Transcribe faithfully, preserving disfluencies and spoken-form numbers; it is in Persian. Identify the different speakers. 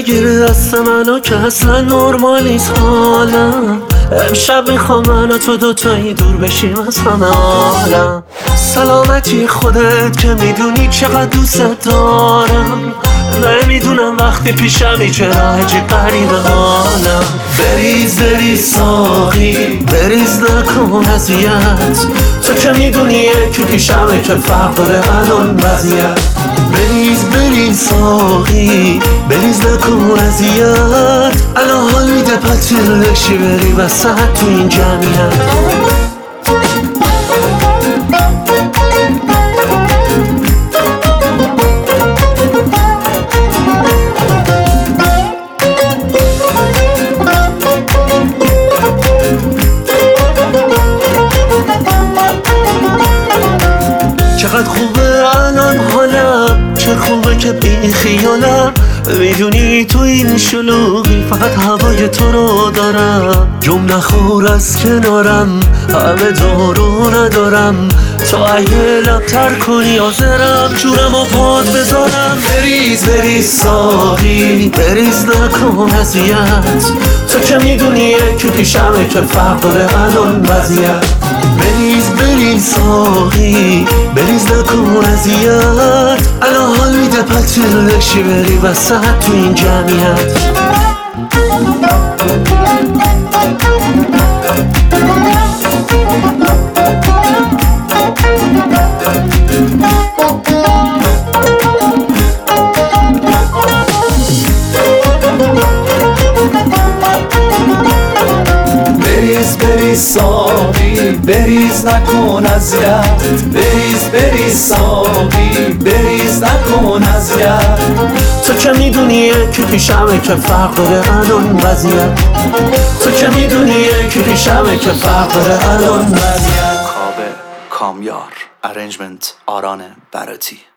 Speaker 1: بگیر دست منو که اصلا نرمال نیست حالم. امشب میخوام من و تو دوتایی دور بشیم از همه عالم. سلامتی خودت که میدونی چقدر دوست دارم. نمیدونم وقتی پیشمی چرا عجیب غریبه حالم. بریز بریز ساقی بریز نکن اذیت. تو که میدونی یکی پیشمه که فرق داره الان وضعیت. بریز بریز ساقی بریز نکن اذیت. الان حال میده پتیل بشی بری وسط تو این جمعیت. چقدر خوبه الان حالم، چه خوبه که بی خیالم. میدونی تو این شلوغی فقط هوای تو رو دارم. جم نخور از کنارم همه دارو ندارم. تو اگه لبتر کنی حاضرم جورم و پاد بذارم. بریز بریز ساقی بریز نکن اذیت. تو که میدونی یکی پیشمه که فرق داره الان وضعیت. بریز بریز ساقی بریز نکن اذیت. الان حال میده پتیل بشی بری وسط تو این جمعیت.
Speaker 2: بریز بریز ساقی بریز نکن اذیت. بریز بریز ساقی بریز نکن اذیت.
Speaker 1: تو که میدونی یکی پیشمه که فرق داره الان وضعیت. تو که میدونی یکی پیشمه که فرق داره الان وضعیت.
Speaker 3: کاوه کامیار، ارنجمنت آران براتی.